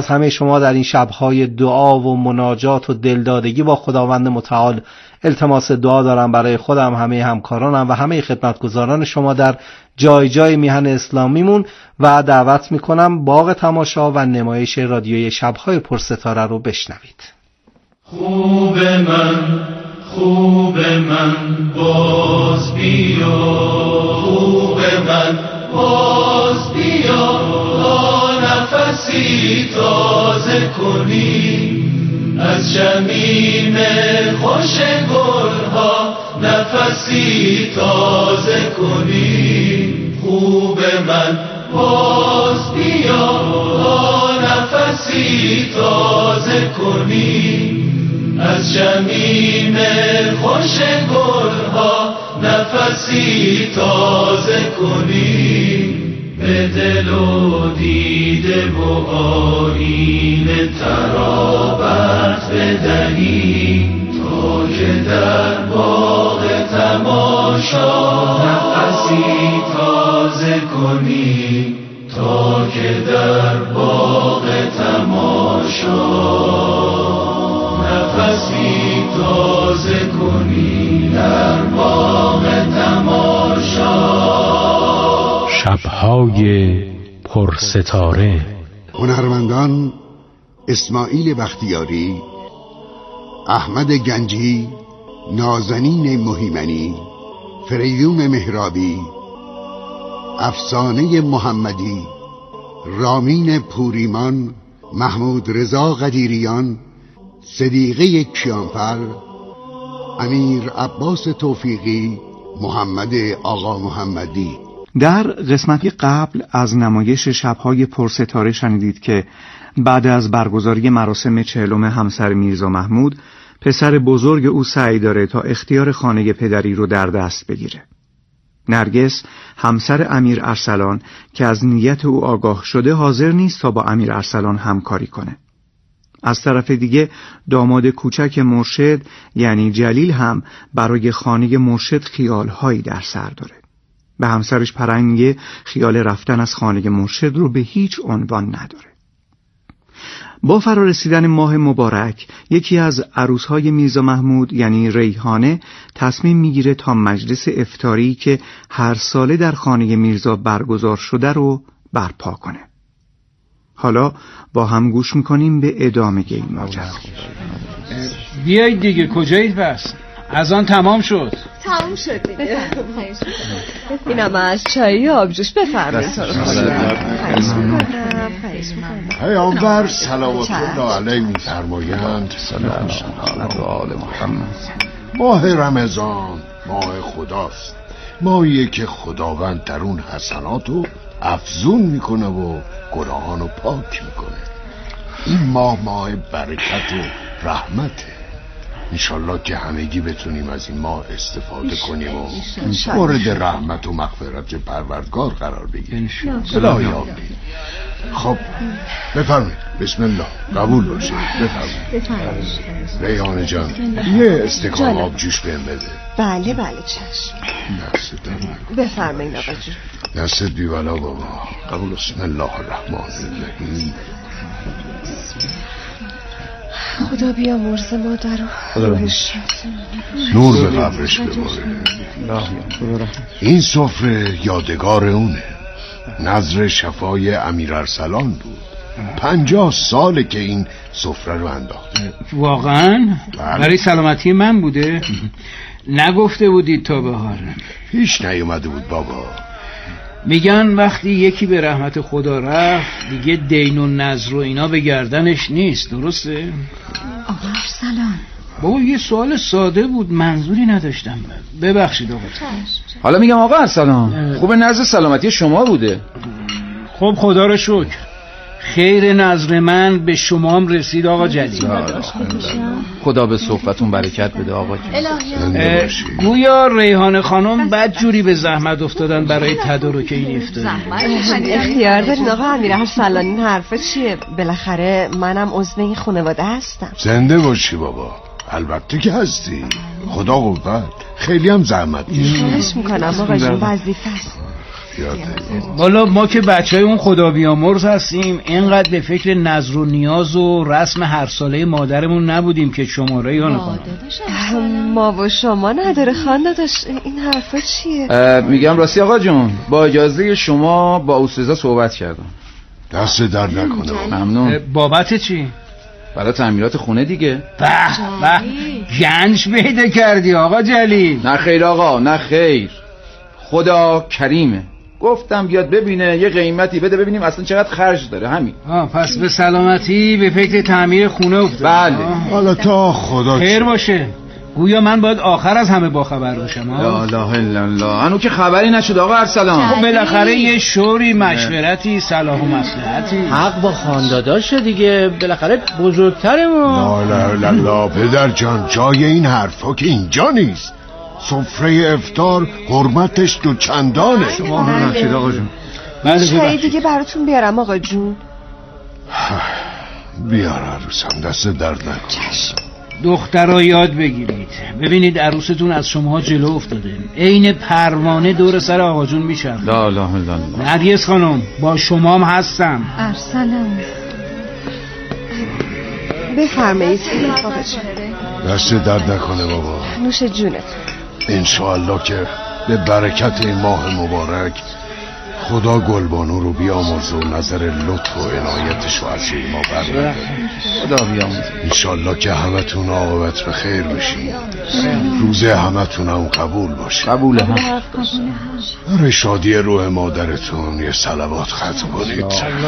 همه شما در این شب‌های دعا و مناجات و دلدادگی با خداوند متعال التماس دعا دارم برای خودم، همه همکارانم و همه خدمتگزاران شما در جای جای میهن اسلامیمون و دعوت میکنم باغ تماشا و نمایش رادیوی شب‌های پرستاره رو بشنوید. خوب من باز بیا، خوب من باز بیا، تا نفسی تازه کنی از شمیم خوش گلها، نفسی تازه کنی. خوب من باز بیا، تا نفسی تازه کنی از شمیم خوش گلها، نفسی تازه کنی. به دل و دیده و آیینه ترابت بدهی، تا که در باغ تماشا نفسی تازه کنی، تا که در باغ تماشا نفسی تازه کنی، در باغ تماشا. شب‌های پرستاره. هنرمندان اسماعیل بختیاری، احمد گنجی، نازنین مهیمنی، فریدون مهرابی، افسانه محمدی، رامین پوریمان، محمود رضا قدیریان، صدیقه کیانفر، امیر عباس توفیقی، محمد آقا محمدی. در قسمتی قبل از نمایش شب‌های پرستاره شنیدید که بعد از برگزاری مراسم 40 همسر میرزا محمود، پسر بزرگ او سعی داره تا اختیار خانه پدری رو در دست بگیره. نرگس، همسر امیر ارسلان که از نیت او آگاه شده، حاضر نیست تا با امیر ارسلان همکاری کنه. از طرف دیگه داماد کوچک مرشد یعنی جلیل هم برای خانه مرشد خیال‌هایی در سر داره. به همسرش پرنگه خیال رفتن از خانه مرشد رو به هیچ عنوان نداره. با فرارسیدن ماه مبارک، یکی از عروسهای میرزا محمود یعنی ریحانه تصمیم میگیره تا مجلس افطاری که هر ساله در خانه میرزا برگزار شده رو برپا کنه. حالا با هم گوش میکنیم به ادامه این ماجرا. بیایید دیگه، کجایید بس؟ از آن تمام شد. تمام شد دیگه. اینم از چایی و آبجوش بفرمایید. پیامبر صلوات الله علیه می‌فرمایند ماه رمضان ماه خداست، ماهیه که خداوند در اون حسناتو افزون میکنه و گناهانو پاک میکنه. این ماه برکت و رحمته. انشالله که همگی بتونیم از این ماه استفاده کنیم و مورد رحمت و مغفرت پروردگار قرار بگیریم. الهی آمین. خب بفرمایید. بسم الله. قبول باشه. بفرمایید. ریحانه جان یه استکان آب جوش بهم بده. بله چشم. بفرمایید آقا جون. دستت بی‌بلا بابا. قبول. بسم الله الرحمن الرحیم. خدا بیامرز مادر رو نور به قبرش بباره. این سفره یادگار اونه. نظر شفای امیر ارسلان بود. 50 ساله که این سفره رو انداخته. واقعا؟ برای سلامتی من بوده؟ نگفته بودید تا بهار؟ هیچ نیومده بود بابا. میگن وقتی یکی به رحمت خدا رفت دیگه دین و نذر و اینا به گردنش نیست، درسته؟ آقا ارسلان بابا یه سوال ساده بود، منظوری نداشتم. ببخشید آقا. حالا میگم آقا ارسلان خوب نظر سلامتی شما بوده. خب خدا رو شکر، خیر نظر من به شما هم رسید آقا جلیل. خدا به صحبتون برکت بده آقا جلیل. گویا ریحانه خانم بد جوری به زحمت افتادن برای تدارک این افطاری. اختیار دارین آقا امیر ارسلان، این حرفه چیه؟ بالاخره منم عضو این خانواده هستم. زنده باشی بابا. البته که هستی. خدا قوت. خیلی هم زحمت کشیدی. خواهش میکنم آقا جون، وظیفه است. والا ما که بچهای اون خدا بیامرز هستیم، اینقدر به فکر نظر و نیاز و رسم هر ساله مادرمون نبودیم که شماره یا نکنم. ما و شما نداره خانده داشت. این حرفا چیه؟ میگم راستی آقا جون، با اجازه شما با استاذا صحبت کردم. دست در نکنه. ممنون. بابت چی؟ برای تعمیرات خونه دیگه. به گنج پیدا کردی آقا جلیل. نه خیر آقا، نه خیر، خدا کریمه. گفتم بیاد ببینه، یه قیمتی بده ببینیم اصلا چقدر خرج داره. همین. پس به سلامتی به فکر تعمیر خونه افتاد. بله. حالا تا خدا خیر باشه. گویا من باید آخر از همه باخبر باشم. لا اله الا الله. هنو که خبری نشد آقا ارسلان. خب بالاخره یه شوری، مشورتی، صلاح و مصلحتی. حق با خانداداشه دیگه، بالاخره بزرگتره ما. لا اله الا الله. پدر جان جای این حرفا که اینجا نیست. سفره افطار حرمتش دو چندانه. شما نبخشید آقا جون. چایی دیگه براتون بیارم آقا جون. بیار عروسم، دست درد نکن. دخترها یاد بگیرید، ببینید عروستون از شما جلو افتاده، عین پروانه دور سر آقا جون میشم. لا اله الا الله. نرگس خانم با شمام هستم. ارسلان بفرمایید آقا جون. دست درد نکنه بابا. نوش جونت. انشاءالله که به برکت این ماه مبارک خدا گلبانو رو بیامرزه و نظر لطف و عنایتش رو از این ما برمی‌داره. خدا بیامرزه. انشالله که همتون عاقبت به خیر بشین، روزه همتون هم قبول باشه. قبوله هم. برای شادی روح مادرتون یه صلوات ختم کنید.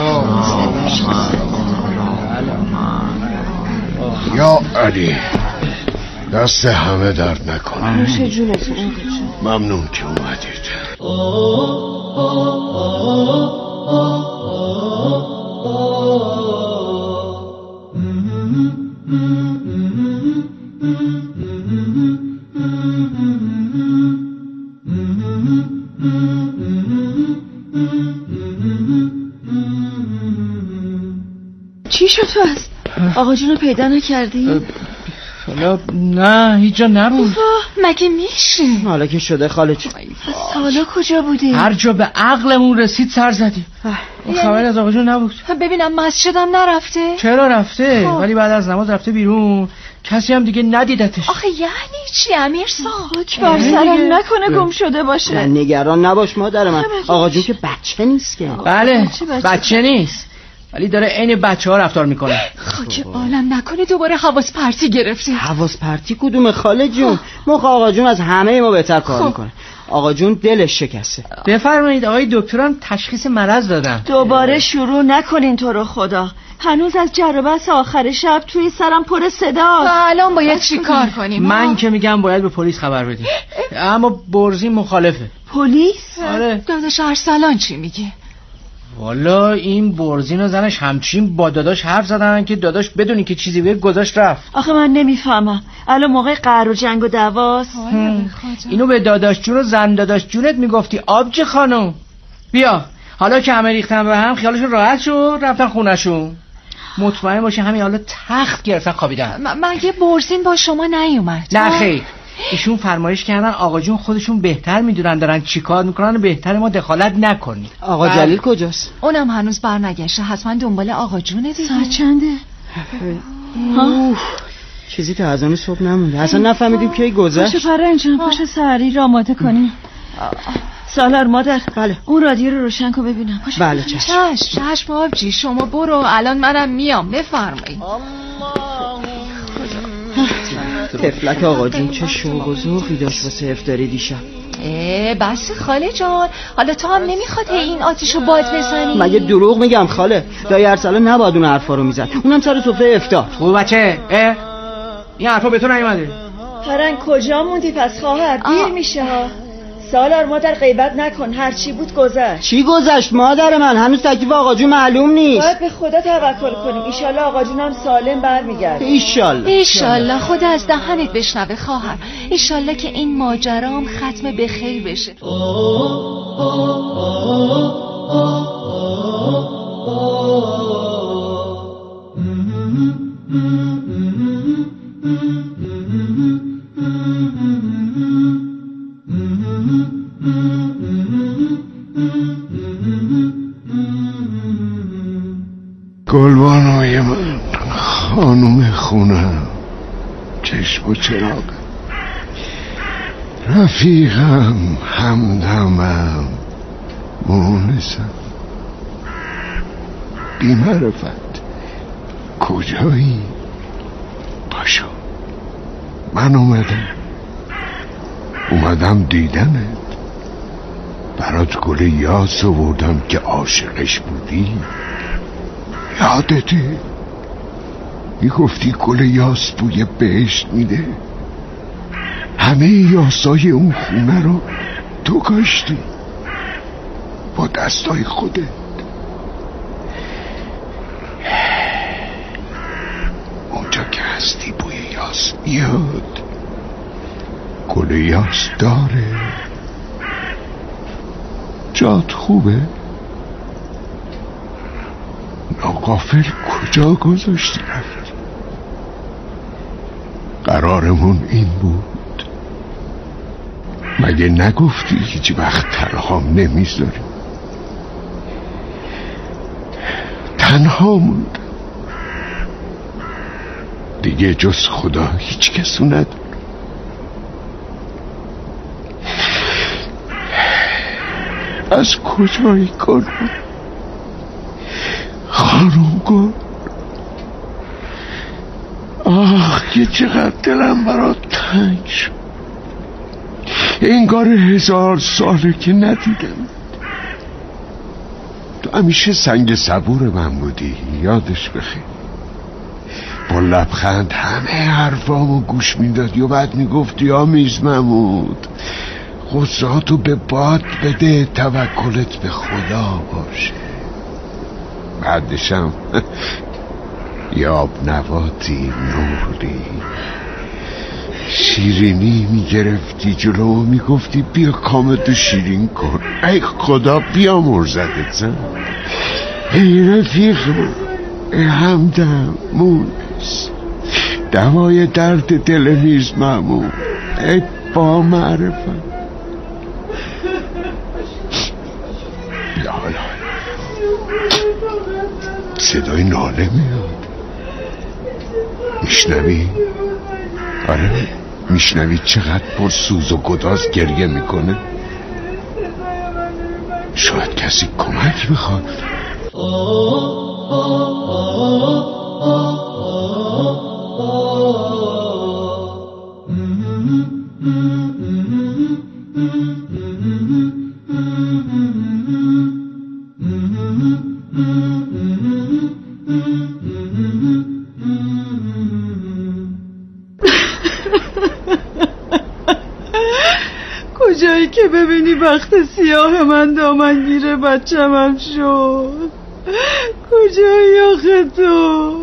یا علی، دست همه درد نکنه. نوش جونتون. ممنون که اومدید. چی شد پس؟ آقا جونو پیدا نکردی؟ حالا نه هیچ جا نبود. مگه میشه؟ حالا که شده خاله جون. حالا کجا بودی؟ هر جا به عقلمون رسید سر زدیم. خبری از آقا جون نبود. ببینم مسجدم نرفته؟ چرا رفته؟ ولی بعد از نماز رفته بیرون، کسی هم دیگه ندیدتش. آخه یعنی چی امیرسا؟ بر سرم نکنه گم شده باشه. نگران نباش مادر من، آقا جون که بچه نیست که. بله بچه نیست، ولی داره عین بچه‌ها رفتار میکنه. خاک عالم نکنه دوباره حواس پرتی گرفتی. حواس پرتی کدوم خاله جون؟ موقع آقا جون از همه ما بهتر کار میکنه. آقا جون دلش شکسته. بفرمایید آقای دکترم تشخیص مرض دادن. دوباره شروع نکنین تو رو خدا. هنوز از جر و بحث آخر شب توی سرم پر صداست. الان باید چی کار کنیم؟ من که میگم باید به پلیس خبر بدیم، اما برزی مخالفه. پلیس؟ آره. داداش ارسلان چی میگه؟ والا این برزین و زنش همچین با داداش حرف زدن که داداش بدونی که چیزی بگه گذاشت رفت. آخه من نمیفهمم الان موقع قهر و جنگ و دعواست. اینو به داداش جون و زن داداش جونت میگفتی آبجی خانم. بیا حالا که همه ریختن به هم خیالشون راحت شد رفتن خونهشون. مطمئن باشه همین حالا تخت گرفتن خوابیدن. مگه برزین با شما نیومد؟ نه خیر، ایشون فرمایش کردن آقا جون خودشون بهتر میدونن دارن چیکار میکنن و بهتر ما دخالت نکنیم. آقا جلیل کجاست؟ اونم هنوز برنگشته، حتما دنبال آقا جونه دیگه. ساعت چنده؟ چیزی تا از آن صبح نمونده، اصلا نفهمیدیم کی گذشت. پاشو پره اینجا، پاشو سری را آماده کنیم. سالار مادر، بله اون رادیو رو روشن کن ببینم. بله چشم آبجی، شما برو الان منم میام. بفرمایید. تفلک آقا جون چه شوق و ذوقی داشت واسه افطاری دیشب. بس خاله جان، حالا تو هم نمیخواد این آتیشو باد بزنی؟ مگه دروغ میگم خاله؟ دایی ارسلان نباید اون حرفا رو میزد، اونم سر سفره افطار. خوب بچه این حرفا به تو نیومده. فرنگ کجا موندی پس خواهر؟ دیر میشه ها. سالار مادر غیبت نکن، هر چی بود گذشت. چی گذشت مادر من؟ هنوز تکلیف آقا جون معلوم نیست. باید به خدا توکل کنیم، ایشالله آقا جونم سالم برمیگرده. ایشالله خدا از دهنت بشنوه خواهر. ایشالله که این ماجرام ختم به خیر بشه. خانم خونم، چشم و چراغم، رفیقم، همدمم، مونسم، بی معرفت کجایی؟ پاشو، من اومدم دیدنت. برات گل یاس آوردم که عاشقش بودی. یادته میگفتی گل یاس بوی بهشت میده؟ همه یاسای اون خونه رو تو کاشتی با دستای خودت. اونجا که هستی بوی یاس میاد. گل یاس داره. جات خوبه؟ ناغافل کجا گذاشتی رفتی؟ قرارمون این بود. مگه نگفتی هیچ وقت تنهام نمیذاری؟ تنها موندم دیگه، جز خدا هیچ کسو نداره. از کجایی گل؟ خانم گل، آخ یه چقدر دلم برات تنگ شد. انگار 1000 ساله که ندیدم. تو همیشه سنگ صبور من بودی، یادش بخیر. با لبخند همه حرفامو گوش میدادی و بعد میگفتی آمیز محمود، غصهاتو به باد بده، توکلت به خدا باشه. بعدشم یاب نواتی نوری شیرینی میگرفتی جلو و میگفتی بیا کامتو شیرین کن. ای خدا بیا مرزدت زن. ای رفیق، ای همدم مونس، دوای درد دل میز محمود، ای با معرفت. صدای ناله میاد. میشنوی؟ آره میشنوی چقدر پر سوز و گداز گریه میکنه. شاید کسی کمک میخواد. کجایی که ببینی بخت سیاه من دامنگیر بچم هم شد. کجایی آخه تو؟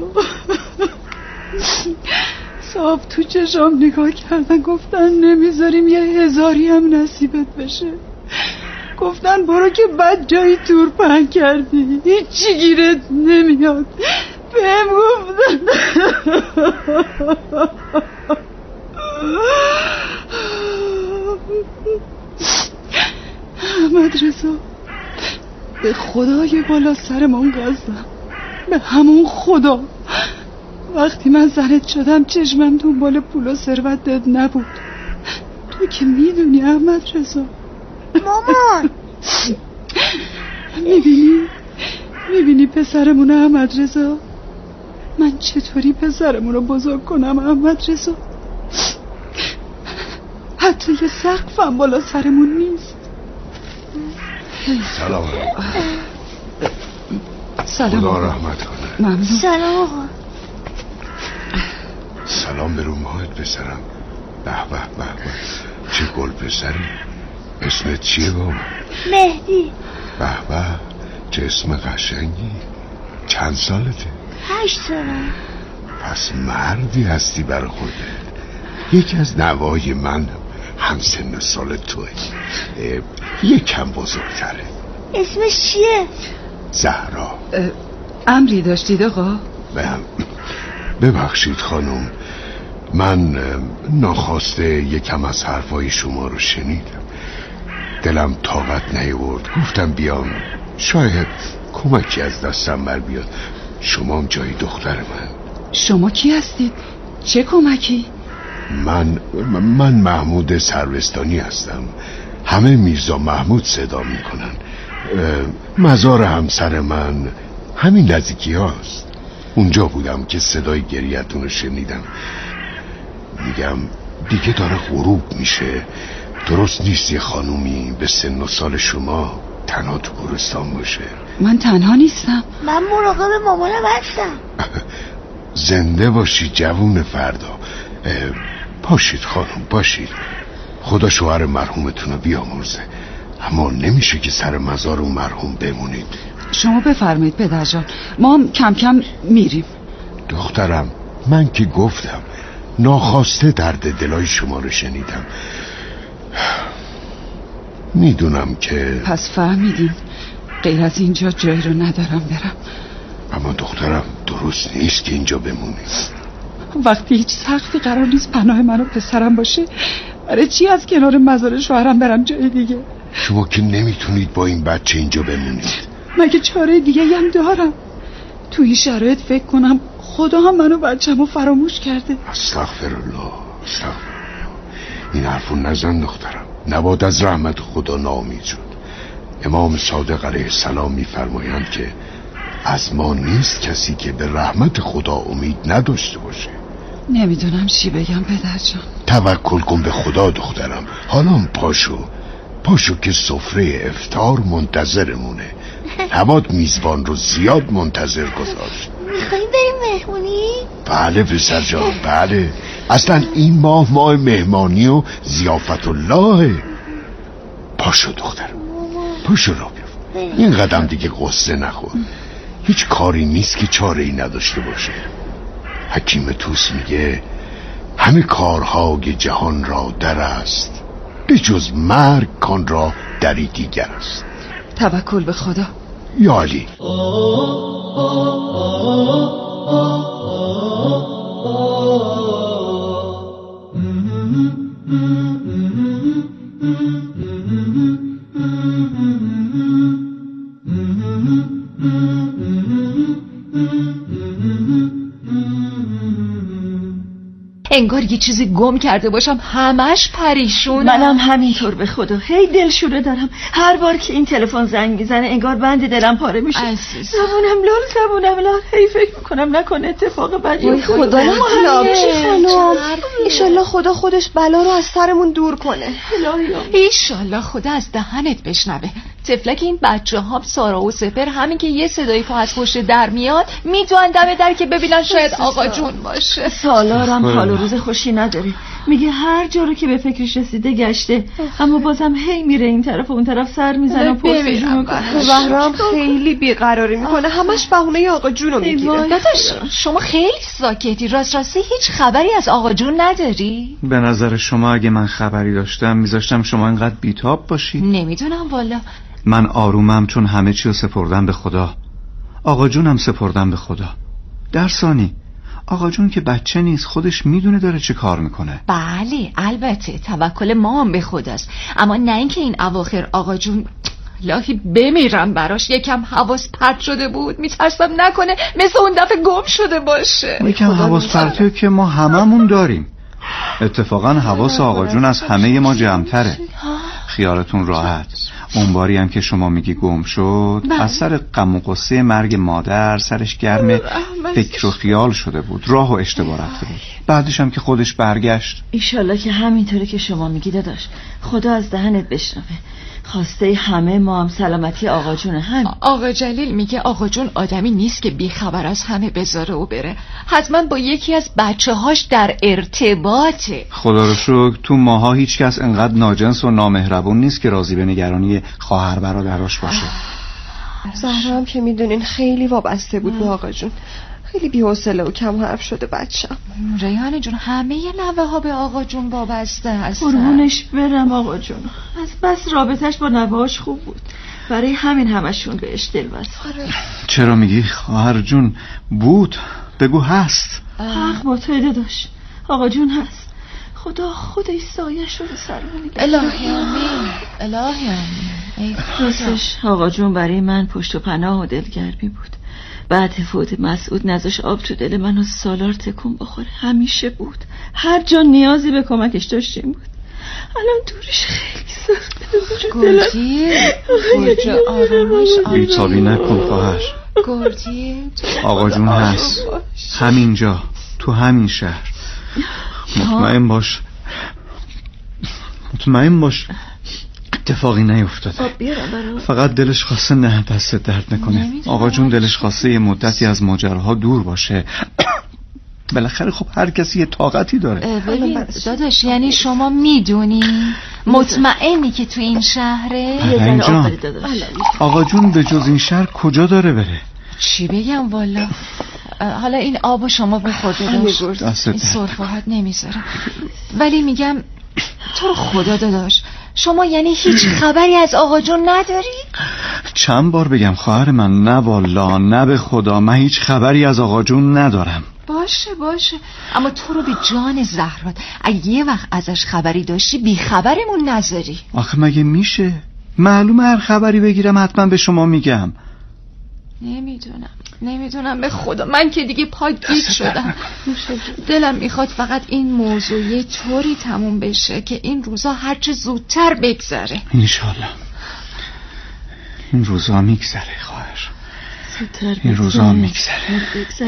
صاحب تو چشام نگاه کردن، گفتن نمیذاریم 1000 هم نصیبت بشه. گفتن برو که بد جایی تور پهن کردی، هیچی گیرت نمیاد. بهم گفتن احمد رضا، به خدای بالا سرمون قسم، به همون خدا وقتی من زنت شدم چشمم دنبال پول و ثروتت نبود. تو که میدونی احمد رضا. مامان میبینی پسرمون احمد رضا؟ من چطوری پسرمون رو بزرگ کنم احمد رضا؟ حتی یه سقفم بالا سرمون نیست. سلام. سلام. خدا رحمت کنه. ممنون. سلام آقا. سلام به روی ماهت پسرم. به به به به، چه گل پسری. اسمت چیه بابا؟ مهدی. به به، چه اسم قشنگی. چند سالته؟ 8 ساله. پس مردی هستی برای خودت. یکی از نوای من هم سن و سال توه، یکم بزرگتره. اسمش چیه؟ زهرا. امری داشتید آقا؟ ببخشید خانم، من ناخواسته یکم از حرفای شما رو شنیدم، دلم طاقت نیاورد، گفتم بیام شاید کمکی از دستم بر بیاد. شما جای دختر من. شما کی هستید؟ چه کمکی؟ من محمود سروستانی هستم. همه میرزا محمود صدا میکنن. مزار همسر من همین نزدیکی هاست. اونجا بودم که صدای گریه‌تون رو شنیدم. میگم دیگه داره غروب میشه، درست نیست یه خانومی به سن و سال شما تنها تو گورستان باشه. من تنها نیستم. من مراقب مامانم هستم. زنده باشی جوون فردا. باشید خانم باشید. خدا شوهر مرحومتون رو بیامرزه، اما نمیشه که سر مزار اون مرحوم بمونید. شما بفرمایید پدرجان، ما هم کم کم میریم. دخترم من که گفتم ناخواسته درد دلای شما رو شنیدم. میدونم که پس فهمیدین غیر از اینجا جایی رو ندارم برم. اما دخترم درست نیست که اینجا بمونید. وقتی هیچ سقفی قرار نیست پناه من و پسرم باشه، برای چی از کنار مزار شوهرم برم جای دیگه؟ شما که نمیتونید با این بچه اینجا بمونید. مگه چاره دیگه هم دارم؟ تو این شرایط فکر کنم خدا هم منو بچه‌مو فراموش کرده. استغفرالله. این حرفو نزن دخترم، نباید از رحمت خدا ناامید شد. امام صادق علیه السلام میفرمایند که از ما نیست کسی که به رحمت خدا امید نداشته باشه. نمیدونم چی بگم پدرجان. توکل کن به خدا دخترم. حالا پاشو که سفره افطار منتظرمونه. نباید میزبان رو زیاد منتظر گذاشت. میخوایی بریم مهمونی؟ بله پسر جان بله. اصلا این ماه مهمانی و ضیافت الله. پاشو دخترم پاشو را بیفت. این قدم دیگه قصه نخور. هیچ کاری نیست که چاره ای نداشته باشه. حکیم توس میگه همه کارهای جهان را در است، به جز مرگ کان را دری دیگر است. توکل به خدا. یا علی. انگار یه چیزی گم کرده باشم، همش پریشونم. منم همینطور به خدا، هی دلشوره دارم. هر بار که این تلفن زنگ میزنه انگار بند دلم پاره میشه. زبونم لال هی فکر میکنم نکنه اتفاق بدی افتاد. خدا نکنه خانم، ایشالله خدا خودش بلا رو از سرمون دور کنه. ایشالله خدا از دهنت بشنوه. تفلک این بچه ها سارا و سپر همین که یه صدای پا از پشت در میاد میدوان دم در که ببینن شاید آقا جون باشه. سالارم حال و روز خوشی نداره، میگه هر جا رو که به فکرش رسیده گشته، اما بازم هی میره این طرف و اون طرف سر میزنه و پرسجو میکنه. بهرام خیلی بیقراری میکنه، همش بهونه آقا جون رو میگیره. داداش شما خیلی ساکتی، راستی هیچ خبری از آقا جون نداری؟ به نظر شما اگه من خبری داشتم میذاشتم شما اینقدر بیتاب باشی؟ نمیدونم والا. من آرومم چون همه چی رو سپردم به خدا. آقا جونم سپردم به خدا. در ثانی آقا جون که بچه نیست، خودش میدونه داره چه کار میکنه. بله البته توکل ما هم به خداست، اما نه اینکه این اواخر آقا جون لاهی بمیرم براش. یکم حواس پرت شده بود، میترسم نکنه مثل اون دفعه گم شده باشه. یکم حواس پرته که ما هممون داریم. اتفاقا حواس آقا جون از همه ما جمع‌تره. خیالتون راحت. اون باری هم که شما میگی گم شد از سر غم و غصه مرگ مادر سرش گرم فکر و خیال شده بود، راه و اشتباه رفته بود. بعدش هم که خودش برگشت. ایشالله که همینطوره که شما میگی داداش، خدا از دهنت بشنوه. خواسته همه ما هم سلامتی آقا جونه. هم آقا جلیل میگه آقا جون آدمی نیست که بیخبر از همه بذاره و بره، حتما با یکی از بچه هاش در ارتباطه. خدا رو شکر تو ماها هیچ کس انقدر ناجنس و نامهربون نیست که راضی به نگرانی خواهر برادراش باشه. زهرا هم که میدونین خیلی وابسته بود به آقا جون، خیلی بی‌حوصله و کم حرف شده بچه‌م. ریحانه جون همه نوه ها به آقا جون وابسته هستن. قربونش برم آقا جون، از بس رابطش با نوه‌هاش خوب بود، برای همین همشون بهش دل بستن. چرا میگی خواهر جون بود؟ بگو هست. حق با تو داداش، آقا جون هست. خدا خودش سایه‌ش رو سرمون نگه. الهی آمین، الهی آمین. راستش آقا جون برای من پشت و پناه و دلگرمی بود. بعد فوت مسعود نذاش آب تو دل من و سالار تکون بخوره. همیشه بود، هر جا نیازی به کمکش داشتیم بود. الان دورش خیلی سخته. گردی آرامش بیتابی نکن خواهر. گردی آقا جون هست همینجا تو همین شهر. مطمئن باش اتفاقی نیفتاده. فقط دلش خواسته نه دست درد نکنه. آقا جون دلش خواسته یه مدتی از ماجراها دور باشه. بالاخره خب هر کسی یه طاقتی داره. ببین داداش، یعنی شما میدونی مطمئنی که تو این شهره؟ اینجا آقا جون به جز این شهر کجا داره بره؟ چی بگم والا. حالا این آبو شما بخورده داشت، این سرفه‌هات نمیذاره. ولی میگم تو رو خدا داداش، شما یعنی هیچ خبری از آقا جون نداری؟ چند بار بگم خواهر من؟ نه والا، نه به خدا، من هیچ خبری از آقا جون ندارم. باشه اما تو رو به جان زهرات اگه یه وقت ازش خبری داشتی بی خبرمون نذاری. آخه مگه میشه؟ معلومه هر خبری بگیرم حتما به شما میگم. نمیدونم به خدا، من که دیگه پاک شدم. دلم میخواد فقط این موضوع یه طوری تموم بشه که این روزا هرچه زودتر بگذره. انشالله این روزا میگذره خواهر، این روزا میگذره.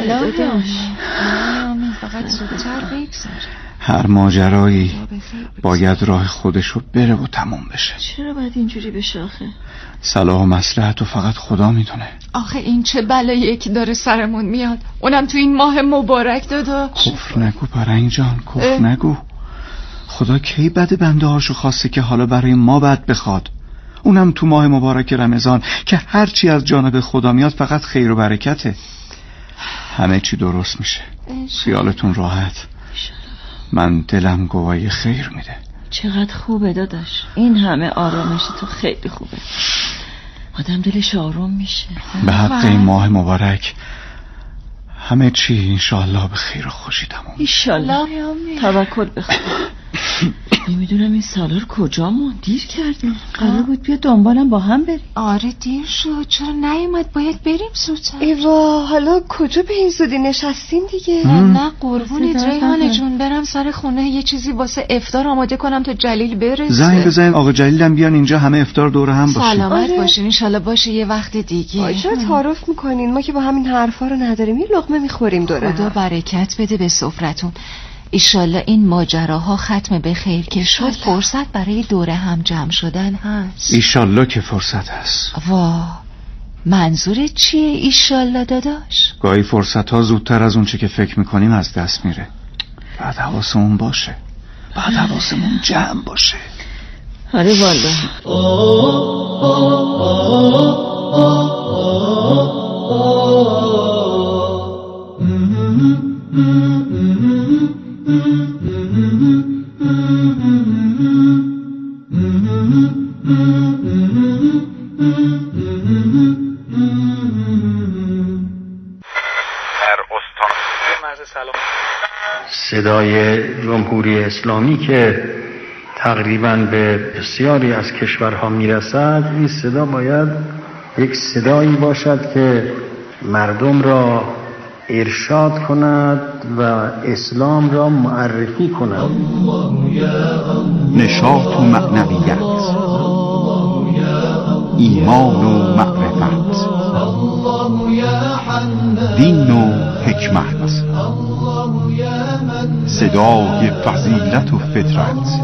فقط زودتر بگذره. هر ماجرایی باید راه خودشو بره و تموم بشه. چرا باید اینجوری بشه آخه؟ صلاح و مصلحت و فقط خدا میدونه. آخه این چه بلاییه که داره سرمون میاد، اونم تو این ماه مبارک داداش. کفر نگو پرنگ جان، کفر نگو. خدا کی بد بنده هاشو خواسته که حالا برای ما بد بخواد؟ اونم تو ماه مبارک رمضان که هرچی از جانب خدا میاد فقط خیر و برکته. همه چی درست میشه، خیالتون راحت. من دلم گواهی خیر میده. چقدر خوبه داداش، این همه آرامش تو خیلی خوبه. آدم دلش آروم میشه. به حق این ماه مبارک همه چی انشالله به خیر و خوشی تموم. انشالله. توکل به خدا. نمیدونم این سالار کجا موند؟ دیر کردیم. قرار بود بیا دنبالم با هم بریم. آره دیر شد، چرا نیومد؟ باید بریم زودتر. ایوا حالا کجا به این زودی نشستین دیگه؟ نه قربونت ریحانه جون، برم سر خونه یه چیزی واسه افطار آماده کنم تا جلیل برسه. زنگ بزنین آقا جلیلم بیان اینجا، همه افطار دور هم باشیم. سلامت باشین انشالله. باشه یه وقت دیگه. چرا تعارف میکنین؟ ما که با همین حرفا رو نداریم، یه لقمه میخوریم دوره. خدا برکت بده به سفرتون. ایشالله این ماجراها ختم به خیر که شد فرصت برای دوره هم جمع شدن هست. ایشالله که فرصت هست. منظورت چیه ایشالله داداش؟ گاهی فرصت ها زودتر از اون چه که فکر میکنیم از دست میره. بعد حواسمون باشه، بعد حواسمون جمع باشه. آره والا. صدای جمهوری اسلامی که تقریباً به بسیاری از کشورها میرسد، این صدا باید یک صدایی باشد که مردم را ارشاد کند و اسلام را معرفی کند. نشاط و معنویت، ایمان و معرفت، دین و حکمت، صدای فضیلت و فطرت.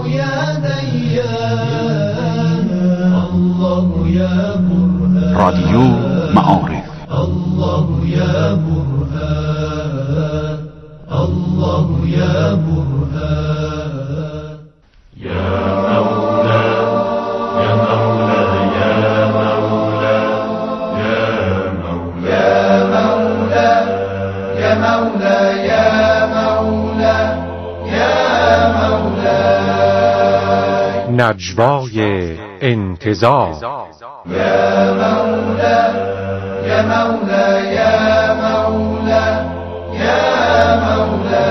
رادیو معارف. الله یا برهان، الله یا برهان. یا مولا یا مولا یا مولا یا مولا یا مولا یا مولا یا مولا. نجوای انتظار. یا مولا یا مولا یا مولا یا مولا.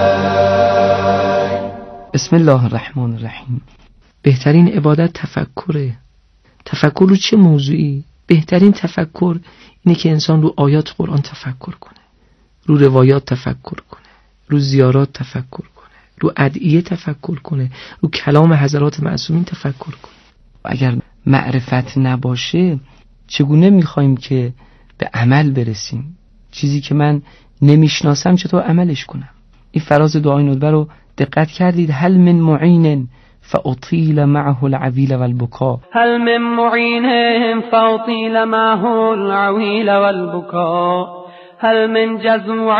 بسم الله الرحمن الرحیم. بهترین عبادت تفکره. تفکر رو چه موضوعی؟ بهترین تفکر اینه که انسان رو آیات قرآن تفکر کنه، رو روایات تفکر کنه، رو زیارات تفکر کنه، رو ادعیه تفکر کنه، رو کلام حضرات معصومین تفکر کنه. اگر معرفت نباشه چگونه میخوایم که به عمل برسیم؟ چیزی که من نمیشناسم چطور عملش کنم؟ این فراز دعای ندبه رو دقت کردید؟ هل من معین فاطیل معه العویل والبکا، هل من معین فاطیل معه العویل والبکا، هل من جزوع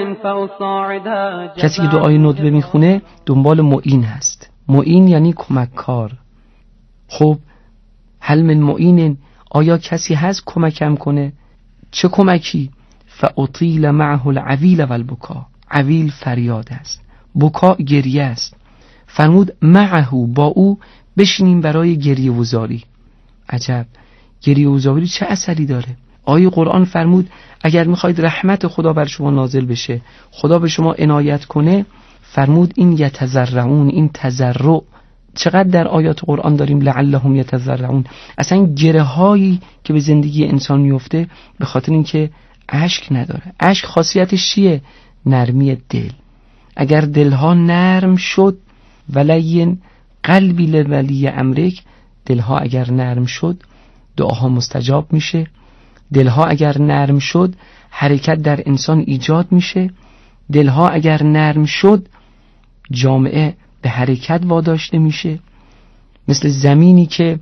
فاصاعد. کسی که دعای ندبه میخونه دنبال معین هست. معین یعنی کمککار. خب هل من معین، آیا کسی هست کمکم کنه؟ چه کمکی؟ فاطیل معه العویل والبکا. عویل فریاد است، بکا گریه است. فرمود معه، با او بشینیم برای گریه وزاری. عجب، گریه وزاری چه اثری داره؟ آیه قرآن فرمود اگر میخواید رحمت خدا بر شما نازل بشه، خدا به شما عنایت کنه، فرمود این یتضرعون، این تضرع چقدر در آیات قرآن داریم، لعلهم یتضرعون. اصلا گره هایی که به زندگی انسان میفته به خاطر اینکه اشک نداره. اشک خاصیتش چیه؟ نرمی دل. اگر دلها نرم شد، ولین قلبی لولی امرک، دلها اگر نرم شد دعاها مستجاب میشه. دلها اگر نرم شد حرکت در انسان ایجاد میشه. دلها اگر نرم شد جامعه به حرکت واداشته میشه. مثل زمینی که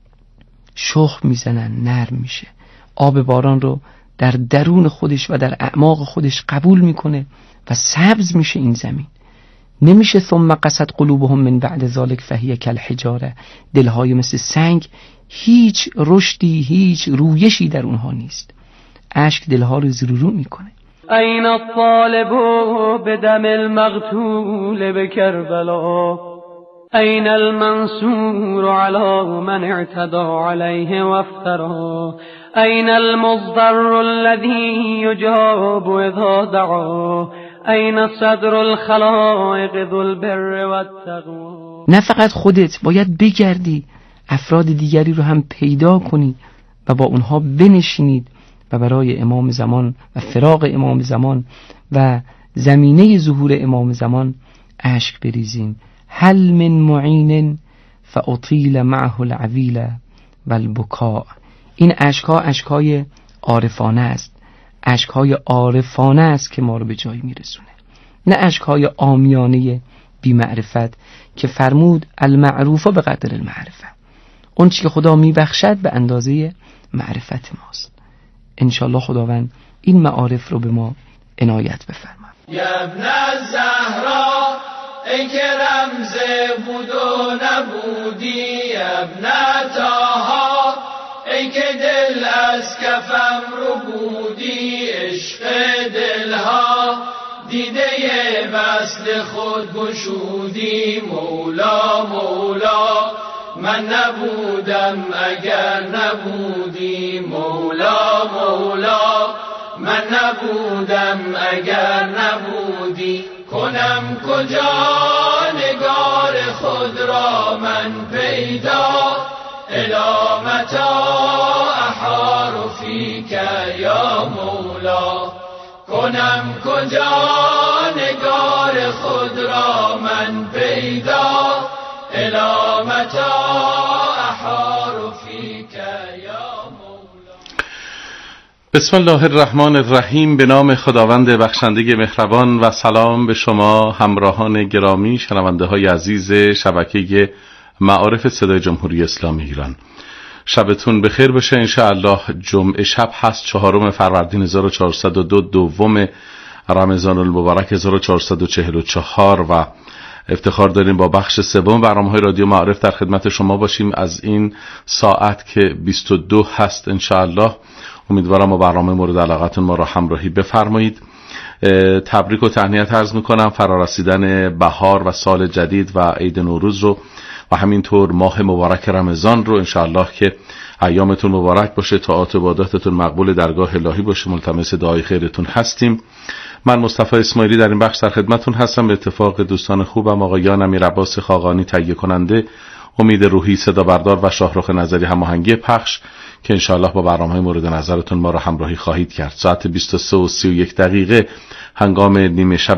شخم میزنن نرم میشه، آب باران رو در درون خودش و در اعماق خودش قبول میکنه و سبز میشه این زمین. نمیشه ثم قست قلوبهم من بعد ذلک فهی کالحجاره. دلهای مثل سنگ، هیچ رشدی، هیچ رویشی در اونها نیست. اشک دلها رو زیرورو میکنه. این الطالب بدم المقتول بکربلا، این المنصور على من اعتدى عليه وافترى، این المضطر الذي يجاب اذا دعا، این صدر الخلائق ذو البر والتقوى. نه فقط خودت باید بگردی، افراد دیگری رو هم پیدا کنی و با اونها بنشینید و برای امام زمان و فراق امام زمان و زمینه ظهور امام زمان اشک بریزیم. هل من معین فاطیل معه العویل والبکاء. این اشکها اشکهای عارفانه است، اشکهای عارفانه است که ما رو به جایی میرسونه، نه اشکهای عامیانه بی معرفت که فرمود المعروف به قدر المعرفه. اون چی که خدا میبخشد به اندازه معرفت ماست. انشالله خداوند این معارف رو به ما عنایت بفرماید. یا ابن الزهرا، ای که رمز بود و نبودی، ابن طاها، ای که دل از کفم رو بودی، عشق دلها دیده وصل خود گشودی. مولا مولا من نبودم اگر نبودی، مولا مولا من نبودم اگر نبودی. کنم کجا نگار خود را من پیدا، الی متی احار فیک یا مولا. کنم کجا نگار خود را من پیدا، الی متی احار فیک یا مولا. بسم الله الرحمن الرحیم. به نام خداوند بخشنده مهربان و سلام به شما همراهان گرامی، شنونده های عزیز شبکه معارف صدای جمهوری اسلامی ایران. شبتون بخیر باشه. انشاءالله جمعه شب هست، 4 فروردین 1402، دوم رمضان المبارک 1444 و افتخار داریم با بخش سوم برنامه‌های رادیو معارف در خدمت شما باشیم از این ساعت که 22 هست. انشاءالله امیدوارم با برنامه مورد علاقتون ما را همراهی بفرمایید. تبریک و تهنیت عرض میکنم فرارسیدن بهار و سال جدید و عید نوروز رو و همینطور ماه مبارک رمضان رو. انشاءالله که ایامتون مبارک باشه، طاعات و عباداتتون مقبول درگاه الهی باشه. ملتمس دعای خیرتون هستیم. من مصطفی اسماعیلی در این بخش در خدمتتون هستم. به اتفاق دوستان خوبم آقایان امیر عباس خاقانی تهیه کننده، امید روحی صدا بردار و شاهرخ نظری هماهنگی پخش که انشاءالله با برنامه‌های مورد نظرتون ما را همراهی خواهید کرد. ساعت 23:31 هنگام نیمه شب